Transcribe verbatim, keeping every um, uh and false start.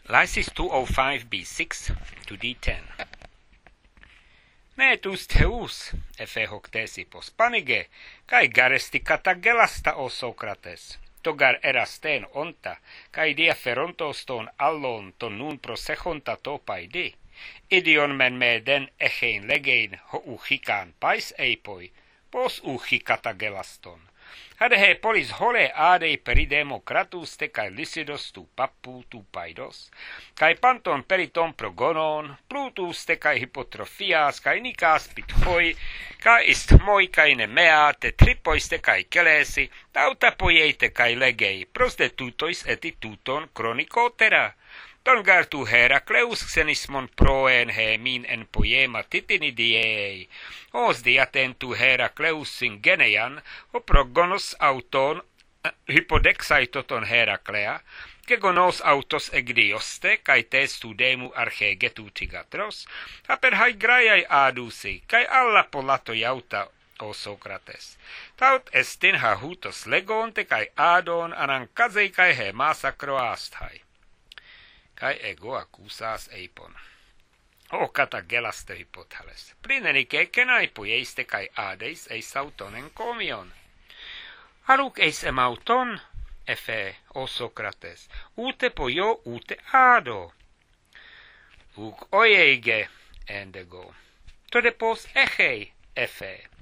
Lysis two oh five b six to d ten. Me tus Theus, efe hoc tesipos panige, cae garesti catagelasta o Socrates. Togar eras ten onta, cae diaferontos ton allon ton nun prosechonta topai di. Idion men me den echein legein ho uchican pais eipoi, pos uchi catagelaston. Hade he polis hole adei peridemocratus te cae Lysidos tu pappu tu paidos, cae panton periton progonon, Plutus te cae Hippotrophias cae Nicas pithoi, cae isthmoi cae Nemea te tripois te cae Celesi, tauta poiei te cae legei, prostitutois etituton chronicotera. Ton gartu Heracleus xenismon proen he min en poema titinidiei, os diaten tu Heracleus in Geneian, o progonos auton hypodexaitoton Heraclea, que gonos autos egdioste, cae te studemu archegetu tigatros, aper hai graiai adusi, cae alla polato iauta, o Socrates. Taut estin ha hutos legonte cae adon anancazei cae he massacro asthai. Cae ego accusas eipon. O catagelaste hypothales. Prinenice cenai poieiste cae ades eis auton encomion. Aluc eis emauton, efe, o Socrates, ute poio ute ado. Uc oiege, endego. Todepos echei, efe.